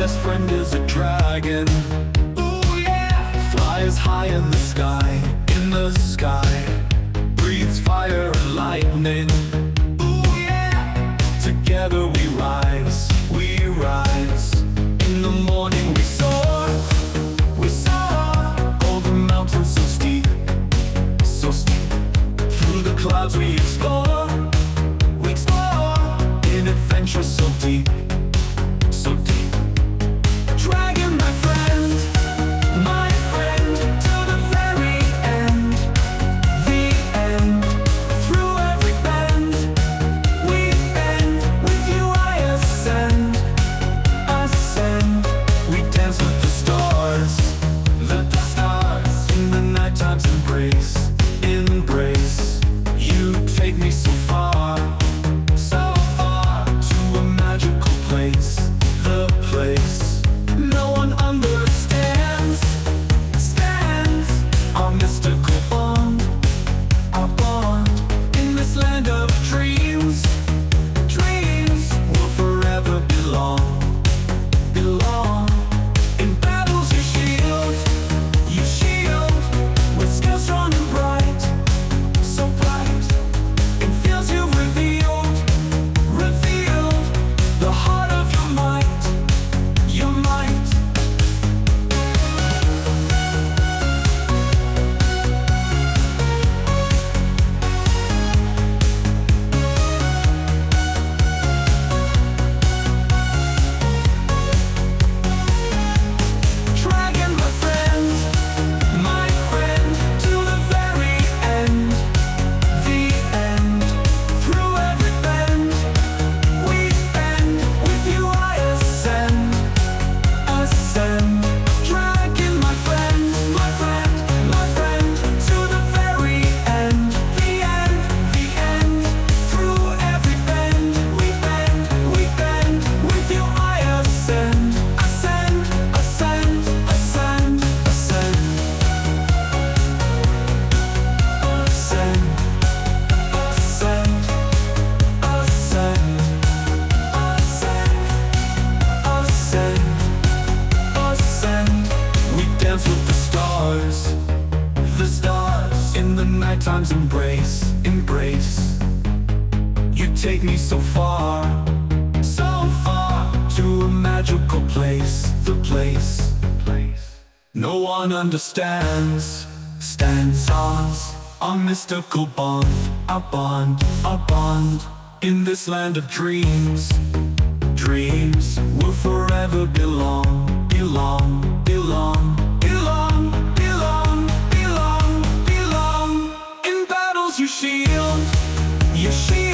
best friend is a dragon. Ooh yeah. Flies high in the sky, in the sky. Breathes fire and lightning. Ooh yeah. Together we rise, we rise. In the morning we soar, we soar. Over mountains so steep, so steep. Through the clouds we explore, we explore. In adventure so deep, so deep. Dragon, my friend, to the very end, the end. Through every bend, we bend. With you I ascend, ascend. We dance with the stars, the stars. In the night time's embrace, embrace. You take me so far, so far. To a magical place, the place. No one understands, stands. Our mystical bond, our bond. In this land of dreams, dreams. Will forever belong, belong. In battles you shield, you shield. With skills strong and bright, so bright. In fields you've revealed, revealed. The heart of your might, your might. Dragon, my friend, to the very end, the end. Through every bend, we bend. With you I ascend, ascend. Dragon, my friend, to the very end, the end, the end. Through every bend, we bend, we bend. With you I ascend, ascend, ascend, ascend, ascend. Ascend, ascend, ascend, ascend, ascend. We dance with the stars, the stars. In the night time's embrace, embrace. You take me so far, so far. To a magical place, the place, place. No one understands, stands us. Our mystical bond, our bond, our bond. In this land of dreams, dreams. Will forever belong, belong, belong, belong, belong, belong, belong. In battles you shield, you shield.